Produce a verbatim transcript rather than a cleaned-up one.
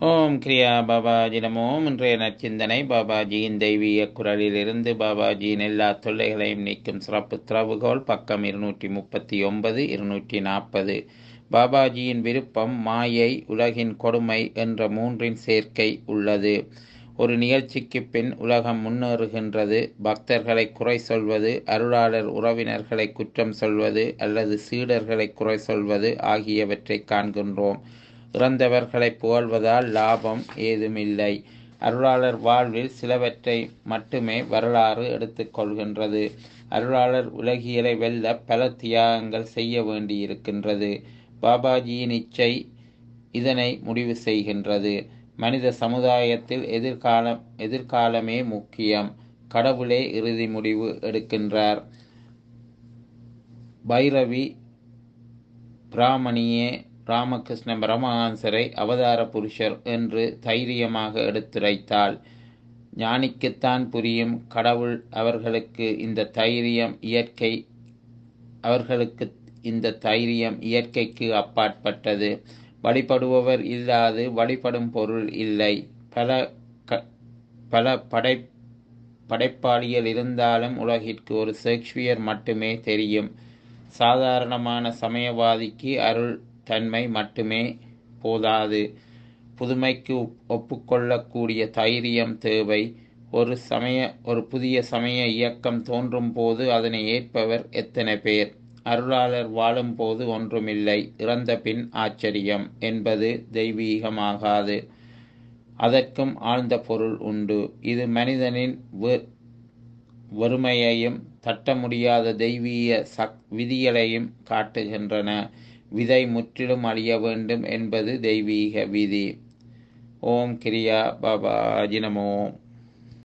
ஓம் கிரியா பாபாஜி நமோ. இன்றைய நற்சிந்தனை பாபாஜியின் தெய்வீக குரலிலிருந்து பாபாஜியின் எல்லா தொல்லைகளையும் நீக்கும் சிறப்பு திறவுகோல். பக்கம் இருநூற்றி முப்பத்தி ஒன்பது இருநூற்றி நாற்பது. பாபாஜியின் விருப்பம் மாயை, உலகின் கொடுமை என்ற மூன்றின் சேர்க்கை உள்ளது. ஒரு நிகழ்ச்சிக்கு பின் உலகம் முன்னேறுகின்றது. பக்தர்களை குறை சொல்வது, அருளாளர் உறவினர்களை குற்றம் சொல்வது அல்லது சீடர்களை குறை சொல்வது ஆகியவற்றை காண்கின்றோம். இறந்தவர்களை புகழ்வதால் லாபம் ஏதுமில்லை. அருளாளர் வாழ்வில் சிலவற்றை மட்டுமே வரலாறு எடுத்துக்கொள்கின்றது. அருளாளர் உலகியலை வெல்ல பல தியாகங்கள் செய்ய வேண்டியிருக்கின்றது. பாபாஜியின் இச்சை இதனை முடிவு செய்கின்றது. மனித சமுதாயத்தில் எதிர்காலம் எதிர்காலமே முக்கியம். கடவுளே இறுதி முடிவு எடுக்கின்றார். பைரவி பிராமணியே ராமகிருஷ்ண பரமஹம்சரை அவதார புருஷர் என்று தைரியமாக எடுத்துரைத்தாள். ஞானிக்குத்தான் புரியும் கடவுள் அவர்களுக்கு இந்த தைரியம் இயற்கை அவர்களுக்கு இந்த தைரியம் இயற்கைக்கு அப்பாற்பட்டது. வழிபடுபவர் இல்லாது வழிபடும் பொருள் இல்லை. பல க பல படை படைப்பாளிகள் இருந்தாலும் உலகிற்கு ஒரு ஷேக்ஸ்பியர் மட்டுமே தெரியும். சாதாரணமான சமயவாதிக்கு அருள் தன்மை மட்டுமே போதாது. புதுமைக்கு ஒப்புக்கொள்ளக்கூடிய தைரியம் தேவை. ஒரு சமய ஒரு புதிய சமய இயக்கம் தோன்றும் போது அதனை ஏற்பவர் எத்தனை பேர்? அருளாளர் வாழும் போது ஒன்றுமில்லை, இறந்த பின் ஆச்சரியம் என்பது தெய்வீகமாகாது. அதற்கும் ஆழ்ந்த பொருள் உண்டு. இது மனிதனின் வறுமையையும் தட்ட முடியாத தெய்வீக சக் விதிகளையும் காட்டுகின்றன. விதை முற்றிலும் அழிய வேண்டும் என்பது தெய்வீக விதி. ஓம் கிரியா பாபாஜி நமோ.